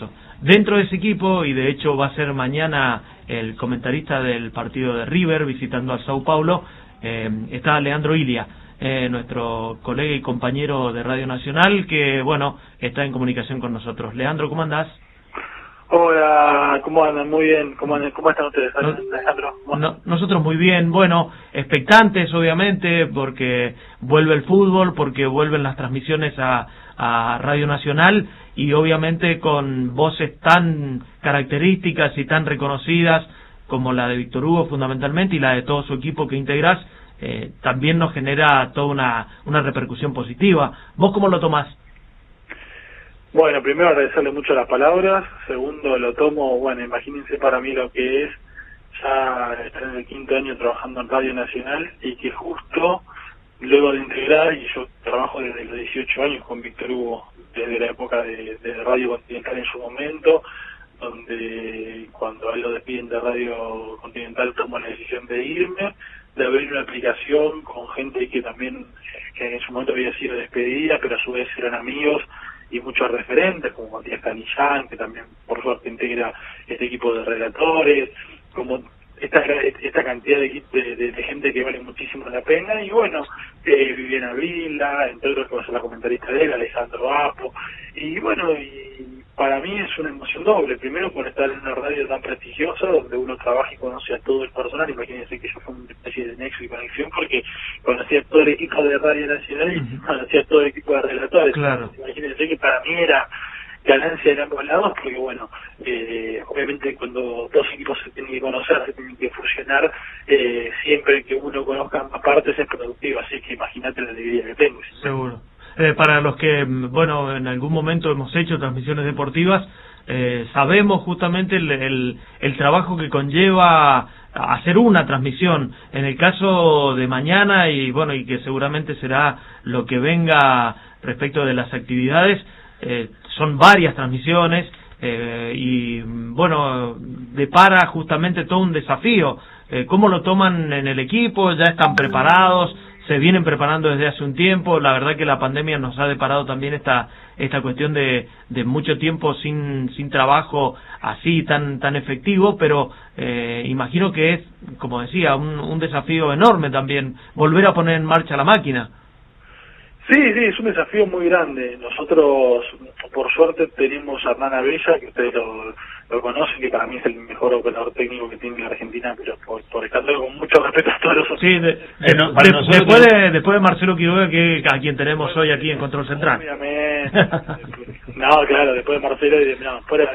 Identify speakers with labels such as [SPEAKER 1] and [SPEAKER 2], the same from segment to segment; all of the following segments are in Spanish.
[SPEAKER 1] Exacto. Dentro de ese equipo, y de hecho va a ser mañana el comentarista del partido de River visitando a Sao Paulo, está Leandro Ilia, nuestro colega y compañero de Radio Nacional, que bueno, está en comunicación con nosotros. Leandro, ¿cómo andás?
[SPEAKER 2] Hola, ¿cómo andan? Muy bien, ¿cómo están ustedes, Alejandro?
[SPEAKER 1] Nosotros muy bien, bueno, expectantes obviamente, porque vuelve el fútbol, porque vuelven las transmisiones a Radio Nacional, y obviamente con voces tan características y tan reconocidas como la de Víctor Hugo fundamentalmente, y la de todo su equipo que integrás, también nos genera toda una repercusión positiva. ¿Vos cómo lo tomás?
[SPEAKER 2] Bueno, primero agradecerle mucho las palabras. Segundo, lo tomo, bueno, imagínense para mí lo que es ya estar en el 5º año trabajando en Radio Nacional, y que justo luego de integrar, y yo trabajo desde los 18 años con Víctor Hugo, desde la época de Radio Continental en su momento, donde cuando a él lo despiden de Radio Continental tomo la decisión de irme, de abrir una aplicación con gente que también, que en su momento había sido despedida, pero a su vez eran amigos, y muchos referentes, como Matías Canillán, que también por suerte integra este equipo de relatores, como esta cantidad de gente que vale muchísimo la pena. Y bueno, Viviana Vila, entre otros que va a ser la comentarista de él, Alejandro Apo, y bueno, y para mí es una emoción doble. Primero por estar en una radio tan prestigiosa, donde uno trabaja y conoce a todo el personal. Imagínense que yo fui una especie de nexo y conexión, porque conocía a todo el equipo de Radio Nacional y conocía a todo el equipo de relatores.
[SPEAKER 1] Claro.
[SPEAKER 2] Imagínense que para mí era ganancia de ambos lados, porque bueno, obviamente cuando dos equipos se tienen que conocer, se tienen que fusionar, siempre que uno conozca ambas partes es productivo, así que imagínate la alegría que tengo.
[SPEAKER 1] Seguro. Para los que, bueno, en algún momento hemos hecho transmisiones deportivas, sabemos justamente el trabajo que conlleva hacer una transmisión. En el caso de mañana, y bueno, y que seguramente será lo que venga respecto de las actividades, son varias transmisiones, y bueno, depara justamente todo un desafío. ¿Cómo lo toman en el equipo? ¿Ya están preparados? ¿Se vienen preparando desde hace un tiempo? La verdad que la pandemia nos ha deparado también esta cuestión de mucho tiempo sin trabajo así tan efectivo, pero imagino que es, como decía, un desafío enorme también volver a poner en marcha la máquina.
[SPEAKER 2] Sí, es un desafío muy grande. Nosotros, por suerte, tenemos a Hernán Abella, que ustedes lo conocen, que para mí es el mejor operador técnico que tiene la Argentina, pero por estarlo con mucho respeto a todos los otros.
[SPEAKER 1] Sí, después de Marcelo Quiroga, que a quien tenemos hoy aquí en Control Central.
[SPEAKER 2] Obviamente. No, claro, después de Marcelo y no, fuera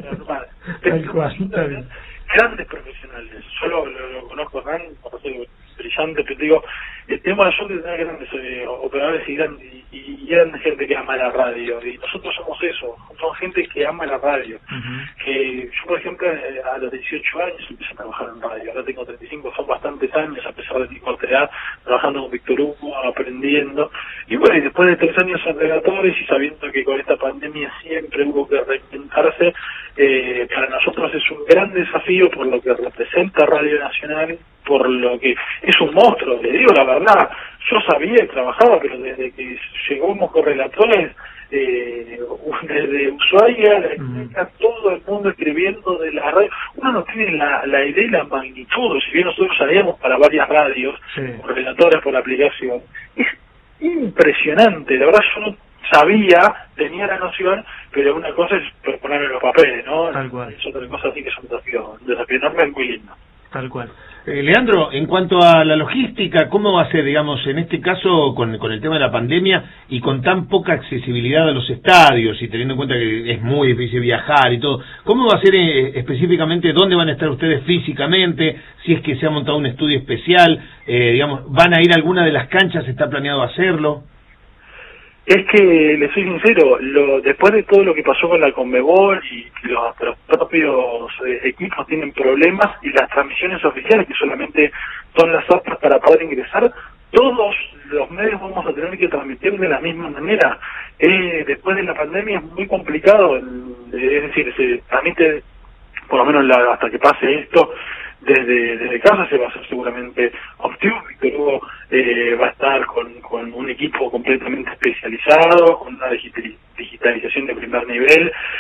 [SPEAKER 2] de grandes profesionales. Yo lo conozco a Hernán, brillante, pero digo, tenemos la suerte de tener grandes operadores y grandes gente que ama la radio, y nosotros somos eso, somos gente que ama la radio. Que yo, por ejemplo, a los 18 años empecé a trabajar en radio, ahora tengo 35, son bastantes años, a pesar de mi corta edad, trabajando con Víctor Hugo, aprendiendo, y bueno, y después de 3 años en relatores, y sabiendo que con esta pandemia siempre hubo que reinventarse, para nosotros es un gran desafío por lo que representa Radio Nacional, por lo que es un monstruo, le digo la verdad. Yo sabía y trabajaba, pero desde que llegamos con relatores, desde Ushuaia, todo el mundo escribiendo de la radio, uno no tiene la idea y la magnitud. Si bien nosotros salíamos para varias radios, con relatores por la aplicación, es impresionante. La verdad yo no sabía, tenía la noción, pero una cosa es ponerlo en los papeles, ¿no?
[SPEAKER 1] Tal cual.
[SPEAKER 2] Es otra cosa así que es un desafío enorme, muy lindo.
[SPEAKER 1] Tal cual.
[SPEAKER 3] Leandro, en cuanto a la logística, ¿cómo va a ser, digamos, en este caso con el tema de la pandemia y con tan poca accesibilidad a los estadios y teniendo en cuenta que es muy difícil viajar y todo? ¿Cómo va a ser específicamente dónde van a estar ustedes físicamente? Si es que se ha montado un estudio especial, digamos, ¿van a ir a alguna de las canchas? ¿Está planeado hacerlo?
[SPEAKER 2] Es que, le soy sincero, después de todo lo que pasó con la Conmebol y los propios equipos tienen problemas, y las transmisiones oficiales, que solamente son las aptas para poder ingresar, todos los medios vamos a tener que transmitir de la misma manera. Después de la pandemia es muy complicado, es decir, se transmite, por lo menos hasta que pase esto, desde casa. Se va a hacer seguramente óptimo. Víctor Hugo va a estar con un equipo completamente especializado, con una digitalización de primer nivel,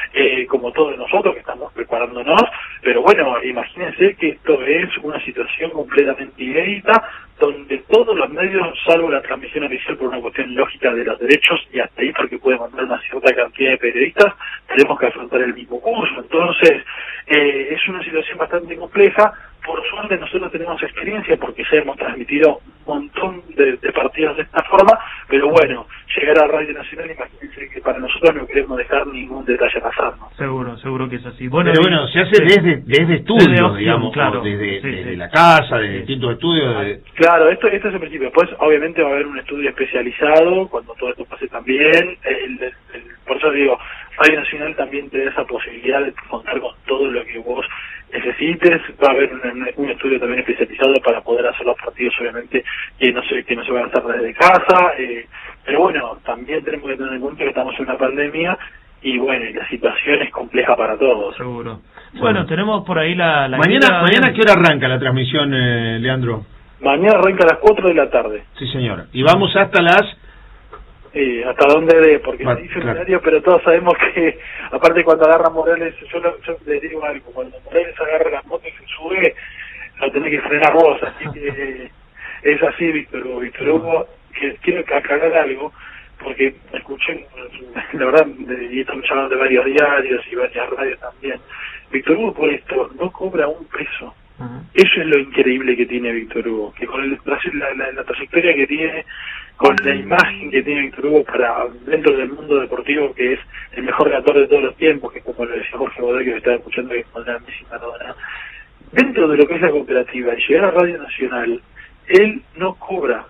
[SPEAKER 2] como todos nosotros que estamos preparándonos, pero bueno, imagínense que esto es una situación completamente inédita, donde todos los medios, salvo la transmisión oficial por una cuestión lógica de los derechos, y hasta ahí porque puede mandar una cierta cantidad de periodistas, tenemos que afrontar el mismo curso. Entonces, es una situación bastante compleja. Por suerte nosotros tenemos experiencia porque ya hemos transmitido un montón de partidos de esta forma, pero bueno, llegar a Radio Nacional, imagínense que para nosotros no queremos dejar ningún detalle pasar, ¿no?
[SPEAKER 1] Seguro que es así. Bueno,
[SPEAKER 3] pero bueno, se hace desde estudios, digamos,
[SPEAKER 1] claro,
[SPEAKER 3] desde la casa, de distintos estudios.
[SPEAKER 2] Claro, esto es el principio. Después, obviamente, va a haber un estudio especializado cuando todo esto pase también. Por eso digo, Radio Nacional también te da esa posibilidad de contar con todo lo que vos necesites. Va a haber un estudio también especializado para poder hacer los partidos, obviamente, que no se van a hacer desde casa. Pero bueno, también tenemos que tener en cuenta que estamos en una pandemia y bueno, la situación es compleja para todos.
[SPEAKER 1] Seguro. Bueno, tenemos por ahí la
[SPEAKER 3] mañana ¿qué hora arranca la transmisión, Leandro?
[SPEAKER 2] Mañana arranca a las 4 de la tarde.
[SPEAKER 3] Sí, señor. Y vamos hasta las...
[SPEAKER 2] hasta donde dé, porque no dice el horario, pero todos sabemos que, aparte cuando agarra Morales, yo le digo algo, cuando Morales agarra las motos y se sube, lo tenés que frenar vos, así que es así, Víctor Hugo, que quiero aclarar algo, porque escuché, la verdad, y estamos hablando de varios diarios y varias radios también, Víctor Hugo por esto no cobra un peso. Eso es lo increíble que tiene Víctor Hugo, que con la trayectoria que tiene, con la imagen que tiene Víctor Hugo para dentro del mundo deportivo, que es el mejor relator de todos los tiempos, que como lo decía Jorge Godoy, que me estaba escuchando, que pondrá Messi Maradona, dentro de lo que es la cooperativa y llegar a Radio Nacional, él no cobra,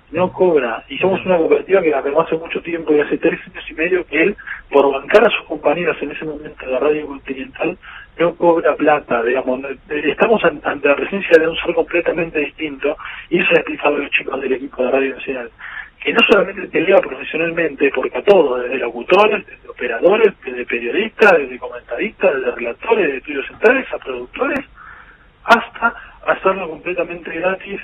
[SPEAKER 2] y somos una cooperativa que la armó hace mucho tiempo, y hace 3 años y medio que él, por bancar a sus compañeros en ese momento de la Radio Continental, no cobra plata, digamos, estamos ante la presencia de un ser completamente distinto, y eso le explicaba a los chicos del equipo de Radio Nacional, que no solamente te eleva profesionalmente, porque a todos, desde locutores, desde operadores, desde periodistas, desde comentaristas, desde relatores, de estudios centrales, a productores, hasta hacerlo completamente gratis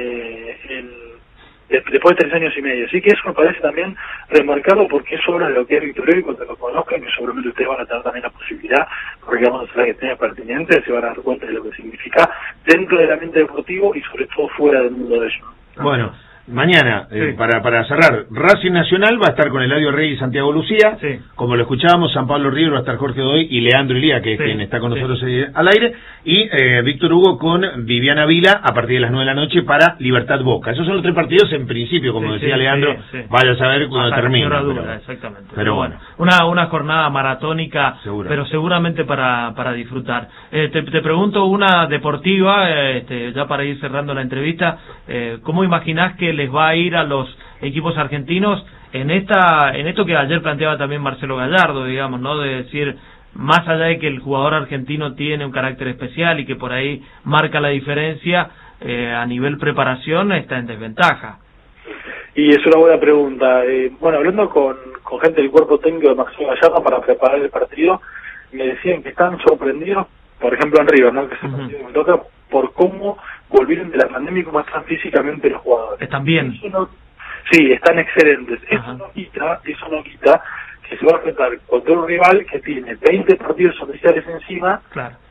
[SPEAKER 2] después de 3 años y medio. Así que eso me parece también remarcarlo, porque es obra de lo que es Víctor Hugo, y cuando lo conozcan, que seguramente ustedes van a tener también la posibilidad, porque vamos a hacer la que tenga pertinente, se van a dar cuenta de lo que significa dentro del ambiente deportivo y sobre todo fuera del mundo de ello.
[SPEAKER 3] Bueno, mañana, para cerrar, Racing Nacional va a estar con Eladio Rey y Santiago Lucía, como lo escuchábamos, San Pablo Río va a estar Jorge Godoy y Leandro Ilía, que es quien está con nosotros al aire, y Víctor Hugo con Viviana Vila a partir de las 9 de la noche para Libertad Boca. Esos son los 3 partidos en principio, como decía Leandro, vaya a saber cuando termina.
[SPEAKER 1] Exactamente.
[SPEAKER 3] Pero bueno.
[SPEAKER 1] Una jornada maratónica, pero seguramente para disfrutar. Te pregunto una deportiva, ya para ir cerrando la entrevista, ¿cómo imaginás que les va a ir a los equipos argentinos en esto que ayer planteaba también Marcelo Gallardo, digamos, ¿no? De decir, más allá de que el jugador argentino tiene un carácter especial y que por ahí marca la diferencia, a nivel preparación está en desventaja.
[SPEAKER 2] Y es una buena pregunta. Bueno, hablando con gente del cuerpo técnico de Marcelo Gallardo para preparar el partido, me decían que están sorprendidos, por ejemplo en River, ¿no? Que es el partido que me toca, por cómo volvieron de la pandemia y cómo están físicamente los jugadores.
[SPEAKER 1] ¿Están bien?
[SPEAKER 2] Sí, están excelentes. Eso no quita que se va a enfrentar contra un rival que tiene 20 partidos oficiales encima,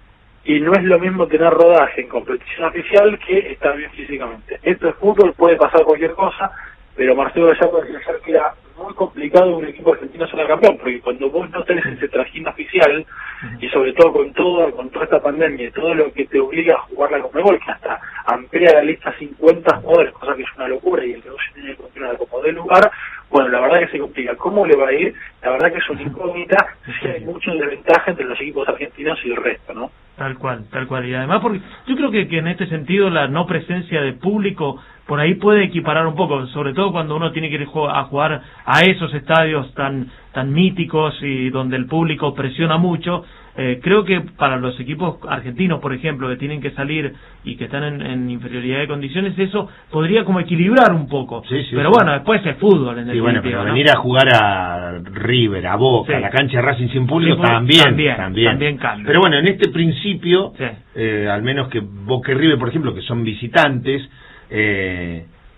[SPEAKER 2] y no es lo mismo tener rodaje en competición oficial que estar bien físicamente. Esto es fútbol, puede pasar cualquier cosa, pero Marcelo Gallardo decía que era muy complicado un equipo argentino ser campeón, porque cuando vos no tenés ese trajín oficial, y sobre todo con toda esta pandemia y todo lo que te obliga a jugar la Conmebol, que hasta amplía la lista a 50 jugadores, cosa que es una locura, y el negocio tiene que continuar como de lugar, bueno, la verdad que se complica. ¿Cómo le va a ir? La verdad que es una incógnita, sí hay mucha desventaja entre los equipos argentinos y el resto, ¿no? Tal cual. Y además, porque yo creo que en este sentido la no presencia de público por ahí puede equiparar un poco, sobre todo cuando uno tiene que ir a jugar a esos estadios tan míticos y donde el público presiona mucho. Creo que para los equipos argentinos, por ejemplo, que tienen que salir y que están en inferioridad de condiciones, eso podría como equilibrar un poco. Pero bueno, después es fútbol, en definitiva.
[SPEAKER 3] Bueno, pero venir a jugar a River, a Boca, a la cancha de Racing sin público, también cambia. Pero bueno, en este principio, al menos que Boca y River, por ejemplo, que son visitantes,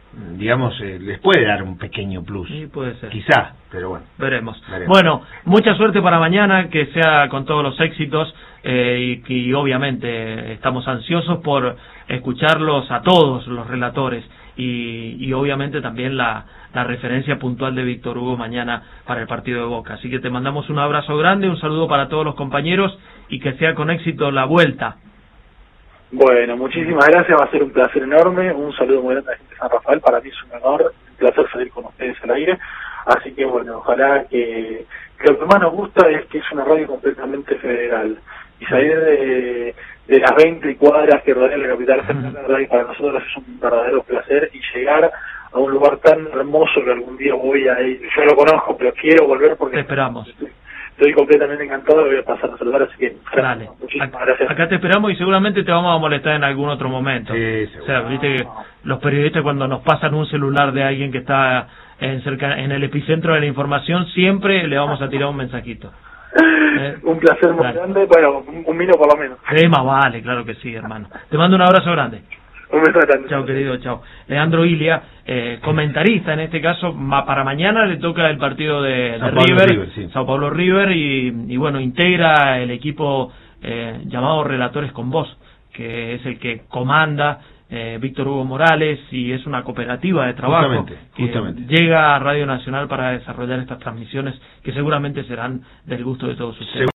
[SPEAKER 3] digamos, les puede dar un pequeño plus.
[SPEAKER 1] Sí, puede ser.
[SPEAKER 3] Quizá, pero bueno.
[SPEAKER 1] Veremos. Bueno, mucha suerte para mañana, que sea con todos los éxitos, y obviamente estamos ansiosos por escucharlos a todos los relatores y obviamente también la referencia puntual de Víctor Hugo mañana para el partido de Boca. Así que te mandamos un abrazo grande, un saludo para todos los compañeros y que sea con éxito la vuelta.
[SPEAKER 2] Bueno, muchísimas gracias, va a ser un placer enorme, un saludo muy grande a la gente de San Rafael, para mí es un honor, un placer salir con ustedes al aire, así que bueno, ojalá que lo que más nos gusta es que es una radio completamente federal, y salir de las 20 cuadras que rodean la capital federal, la radio para nosotros es un verdadero placer, y llegar a un lugar tan hermoso que algún día voy a ir, yo lo conozco, pero quiero volver porque...
[SPEAKER 1] Te esperamos.
[SPEAKER 2] Estoy completamente encantado, voy a pasar a saludar, así que
[SPEAKER 1] dale.
[SPEAKER 2] Muchísimas gracias.
[SPEAKER 1] Acá te esperamos y seguramente te vamos a molestar en algún otro momento.
[SPEAKER 3] Sí,
[SPEAKER 1] o sea, viste que los periodistas cuando nos pasan un celular de alguien que está en el epicentro de la información, siempre le vamos a tirar un mensajito.
[SPEAKER 2] Un placer muy grande, bueno, un vino por lo menos.
[SPEAKER 1] Más vale, claro que sí, hermano. Te mando un abrazo grande.
[SPEAKER 2] Un beso grande.
[SPEAKER 1] Chao, querido, chao. Leandro Ilia, comentarista en este caso, para mañana le toca el partido de River,
[SPEAKER 3] sí.
[SPEAKER 1] Sao Paulo River, y bueno, integra el equipo llamado Relatores con Voz, que es el que comanda Víctor Hugo Morales, y es una cooperativa de trabajo
[SPEAKER 3] justamente.
[SPEAKER 1] que llega a Radio Nacional para desarrollar estas transmisiones que seguramente serán del gusto de todos ustedes.